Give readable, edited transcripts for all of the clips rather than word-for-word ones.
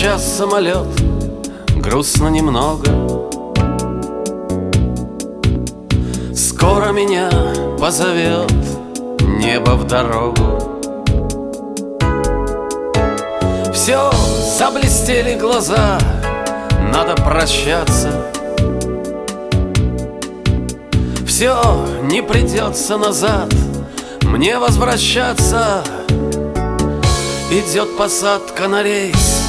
сейчас самолет, грустно немного. Скоро меня позовет небо в дорогу. Все, заблестели глаза, надо прощаться. Все, не придется назад мне возвращаться. Идет посадка на рейс,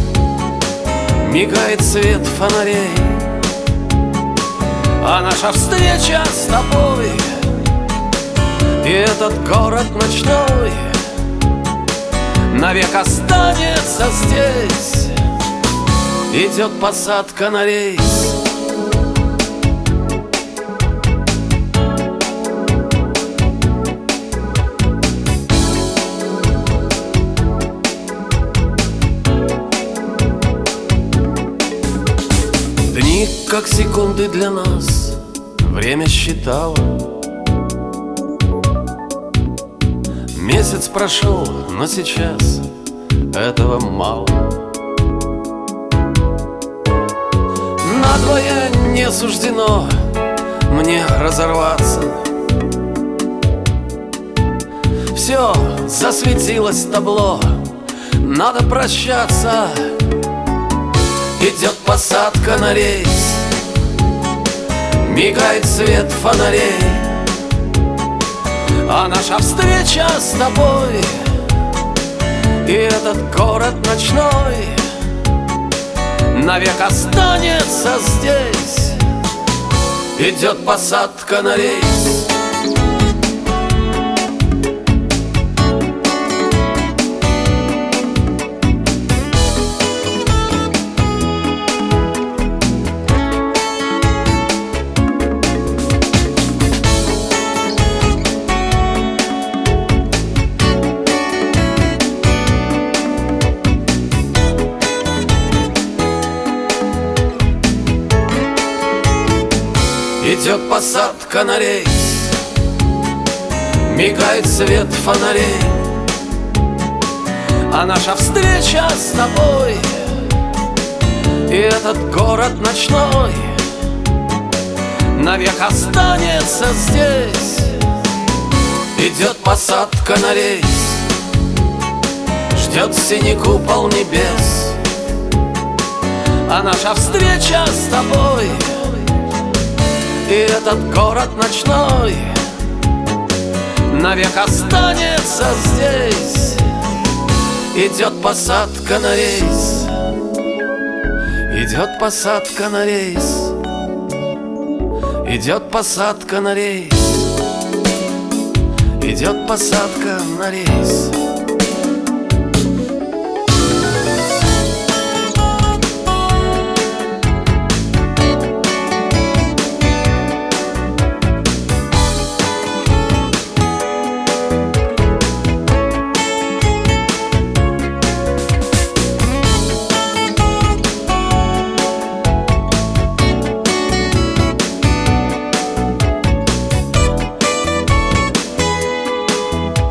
мигает свет фонарей, а наша встреча с тобой и этот город ночной навек останется здесь. Идет посадка на рейс. Дни, как секунды для нас, время считало. Месяц прошел, но сейчас этого мало. Надвое не суждено мне разорваться. Все, засветилось табло, надо прощаться. Идет посадка на рейс, мигает свет фонарей, а наша встреча с тобой и этот город ночной навек останется здесь. Идет посадка на рейс. Идет посадка на рейс, мигает свет фонарей, а наша встреча с тобой и этот город ночной навек останется здесь. Идет посадка на рейс, ждет синий купол небес, а наша встреча с тобой и этот город ночной навек останется здесь. Идет посадка на рейс, идет посадка на рейс, идет посадка на рейс, идет посадка на рейс.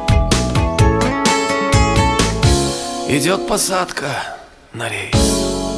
Идет посадка на рейс.